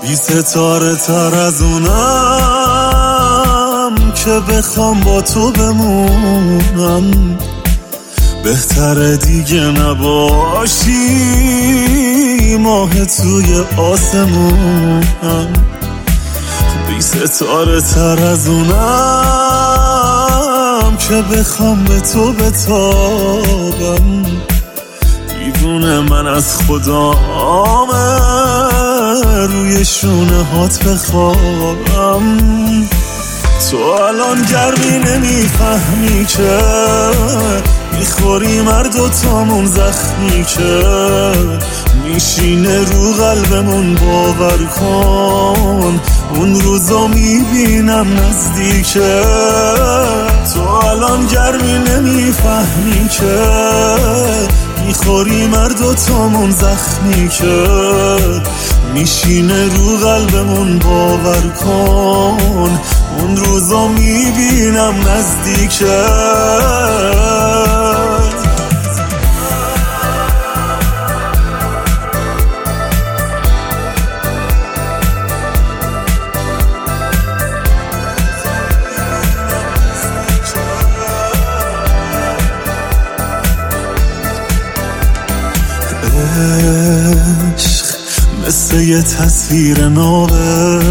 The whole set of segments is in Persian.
بی ستاره تر از اونم که بخوام با تو بمونم. بهتره دیگه نباشی ماه توی آسمونم. بی ستاره تر از اونم که بخوام به تو بتابم. دیوونه من از خدامه روی شونه هات بخوابم. تو الان گرمی نمیفهمی که میخوری مرد و تامون زخمی که میشینه رو قلبمون. باور کن اون روزا میبینم نزدیکه. تو الان گرمی نمیفهمی که میخوری مرد و تامون زخمی که میشینه رو قلبمون. باور کن اون روزا میبینم نزدیکه. عشق مثل یه تصویر نامه،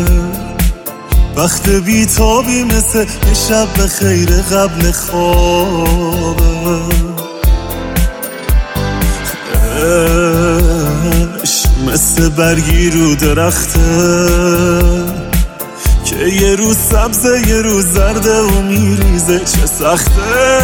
وقت بیتابی مثل یه شب به خیر قبل خوابه. عشق مثل برگی رو درخته که یه روز سبزه یه روز زرده و میریزه. چه سخته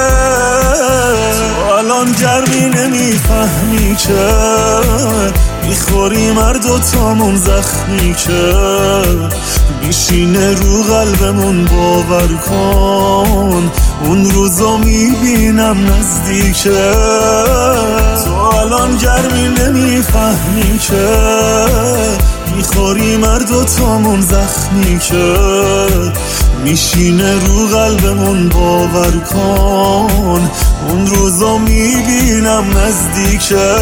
تو الان گرمی نمیفهمی که میخوری مرد و تامون زخمی که میشینه رو قلبمون. باور کن اون روزا میبینم نزدیکه. تو الان گرمی نمیفهمی که میخوری مرد و تامون زخمی که میشینه رو قلبمون. باور کن اون روزا میبینم نزدیکه.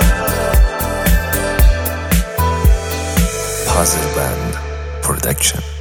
Puzzle Band Production.